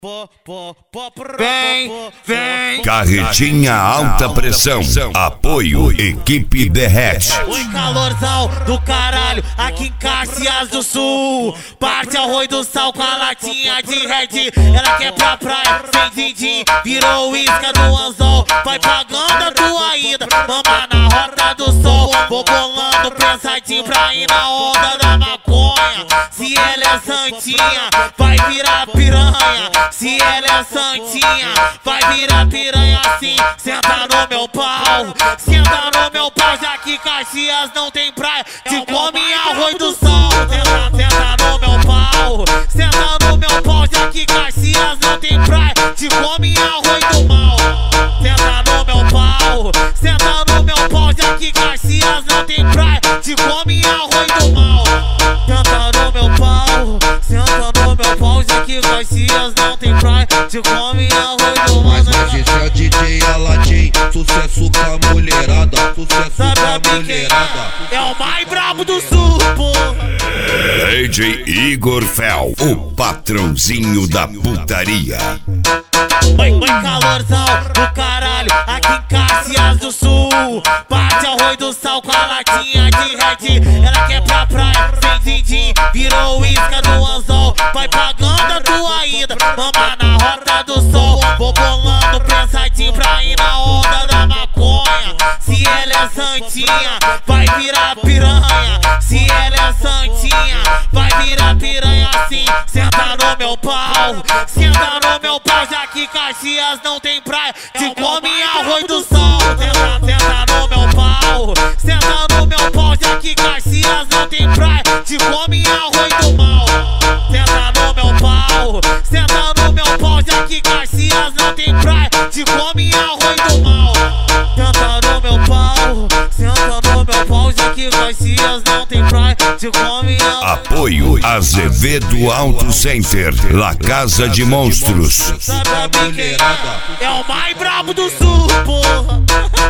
Vem. Carretinha alta pressão. Apoio Equipe Derrete. Oi, calorzão do caralho, aqui em Caxias do Sul. Parte arroz do sal com a latinha de Red. Ela quer pra praia, sem din-din. Virou isca do anzol. Vai pagando a tua ida. Mama na rota do sol. Vou bolando pensadinho pra ir na onda da maconha. Se ela é santinha, vai virar piranha. Se ela é santinha, vai virar piranha assim. Senta no meu pau, senta no meu pau. Já que Caxias não tem praia, te come arroz do sol. Senta no meu pau, senta no meu pau. Já que Caxias não tem praia, te come arroz do mal. Senta no meu pau, senta no meu pau. Já que Caxias não tem praia, te come arroz do mal. Senta no meu pau, senta no meu pau. Já que Caxias não tem praia, te come arroz do mal. Mas esse é DJ Aladim, sucesso com a mulherada, sucesso com a mulherada. É o mais brabo do sul, porra. DJ Igor Fel, o patrãozinho da putaria. Oi, calorzão do caralho, aqui em Caxias do Sul. Parte arroz do sal com a latinha de Red. Ela quer pra praia, sem din-din. Virou isca do anzol. Vai pagando a tua ida. Mama na rota do sol. Vou bolando pensadinho pra ir na onda da maconha. Se ela é santinha, vai virar piranha. Se ela é santinha, vai virar piranha assim. Senta no meu pau, senta no meu pau. Já que Caxias não tem praia, te come arroz do sol. Senta no meu pau, senta no meu pau. Já que Caxias não tem praia, te come arroz do mal. Senta no meu pau, senta no meu pau. Já que Caxias não tem praia, te come arroz do mal. Senta no meu pau, senta no meu pau. Já que Caxias não tem praia, te come arroz. Apoio Azevedo Auto Center, La Casa de Monstros. Sabe quem é o mais brabo do sul, porra.